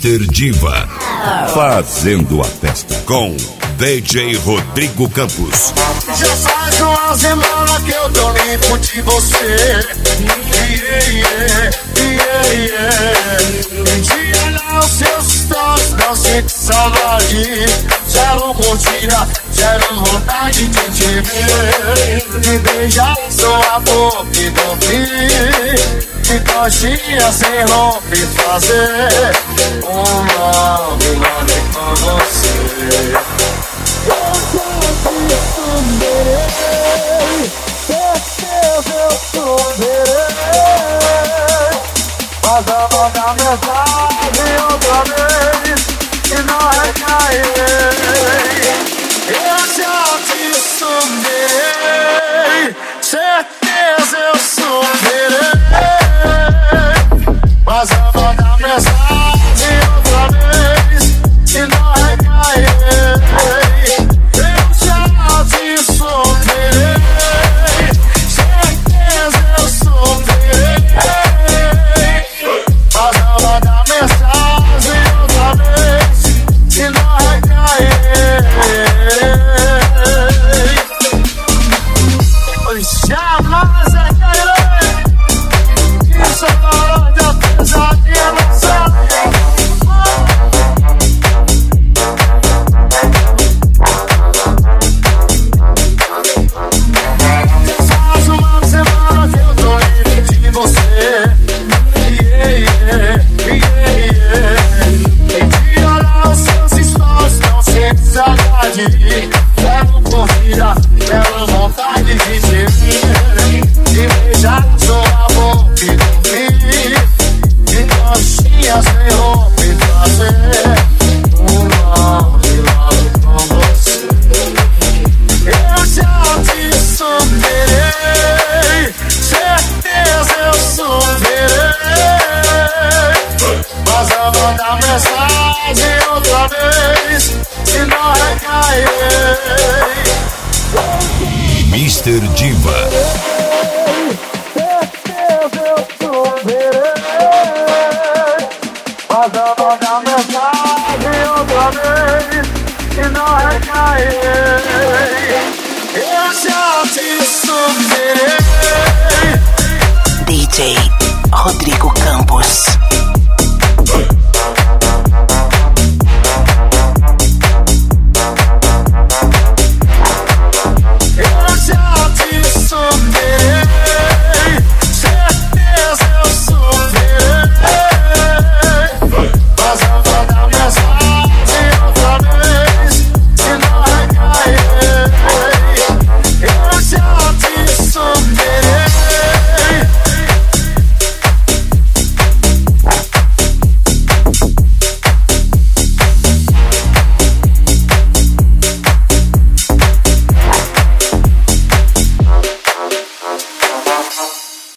Mr. Diva, fazendo a festa com DJ Rodrigo Campos. Já faz uma semana que eu tô limpo de você. De olhar os seus stories, não sinto saudade. Zero curtida, zero vontade de te ver. Me beijar sua boca e dormir. De coxinha sem roupa e fazer uma milagre com você. Eu já te sumerei, certeza eu sumerei. Mas eu vou dar mensagem outra vez e não recairei. Eu já te sumerei, certeza eu sumerei. Mas eu vou dar mensagem outra vez e não recairei. Eu já te superei, certeza eu superei. Mas eu vou dar mensagem outra vez e não recairei. Jamais recairei. Isso é hora de apesar de emoção. Faz uma semana que eu tô livre de você. E de olhar os seus stories, não sinto saudade. Quero corrida, quero vontade de te ver. De beijar sua boca e dormir. De coxinha sem roupa e fazer uma milagre com você. Eu já te superei, certeza eu superei. Mas eu vou dar mensagem outra vez e não recairei. Mr. Diva. Certeza eu superei. Mas eu vou dar mensagem outra vez e não recairei. Eu já te superei. DJ Rodrigo Campos.